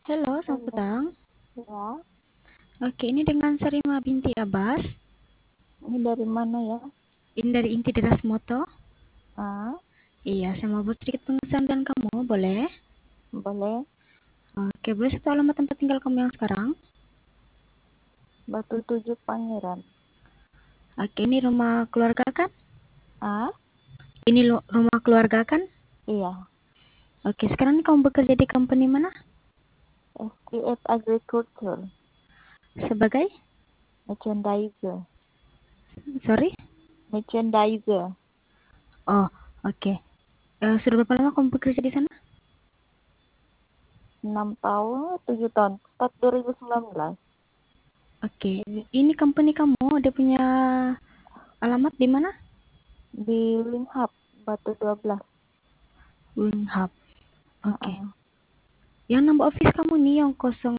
Halo, selamat Halo, petang. ya. Oke, ini dengan Sarima binti Abbas. Ini dari mana ya? Ini dari Inti Deras Moto. Ah, Iya, saya mau buat sedikit pengesahan dan kamu, boleh? boleh. Oke, boleh satu alamat tempat tinggal kamu yang sekarang? Batu Tujuh Pangeran. Oke, ini rumah keluarga kan? Ah, Ini rumah keluarga kan? iya. Oke, sekarang ini kamu bekerja di company mana? SPF Agriculture, Sebagai? merchandiser. Sorry? Merchandiser. Oh, oke. Sudah berapa lama kamu bekerja di sana? 6 tahun, 7 tahun. Start 2019. Oke, ini company kamu, dia punya alamat di mana? Di Link Hub, Batu 12. Winghap. Ah, Oke. ah. Yang nomor office kamu nih yang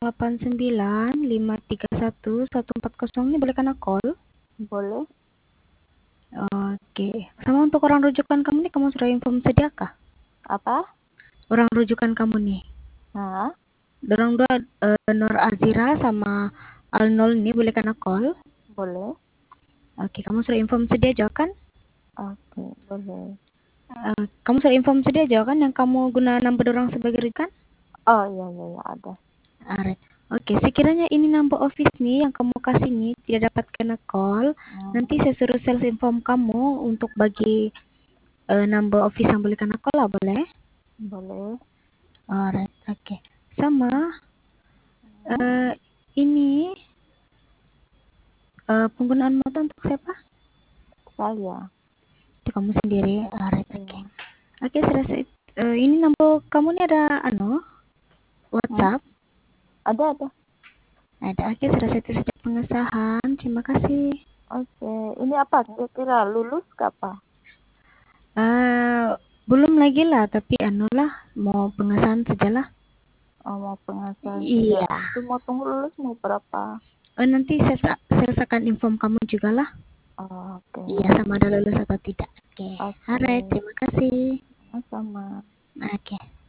089 531 140 ini boleh kena call. Boleh. Oke. Sama untuk orang rujukan kamu nih kamu sudah inform sediakah? Apa? Orang rujukan kamu nih. Ah, Dorong dua Nur Azira sama Alnol ini boleh kena call. boleh. Oke, kamu sudah inform sedia jawab kan? Oke, boleh. Kamu sudah inform sedia jawab kan yang kamu guna number orang sebagai rujukan? Oh, iya, iya, iya, ada. Alright. Oke, sekiranya ini number office nih yang kamu kasih nih tidak dapat kena call, nanti Hmm, saya suruh sales inform kamu untuk bagi number office yang boleh kena call lah, boleh? boleh. Alright, oke. Sama, Hmm, eh ini penggunaan motor untuk siapa? saya. Itu kamu sendiri. Alright, oke. Iya. Oke, saya rasa ini number kamu nih ada Hmm, WhatsApp? ada. Ada. Oke, saya rasa itu saja pengesahan. Terima kasih. Oke, ini apa? Kira-kira lulus ke apa? eh Belum lagi lah, tapi lah, mau pengesahan sajalah. Oh, mau penghasilan saja. Iya. Itu mau tunggu lulus mau berapa? Nanti saya akan inform kamu juga lah. Oh, oke. Iya, sama ada lulus atau tidak. Oke. Oke. Alright, terima kasih. Sama-sama. Oke.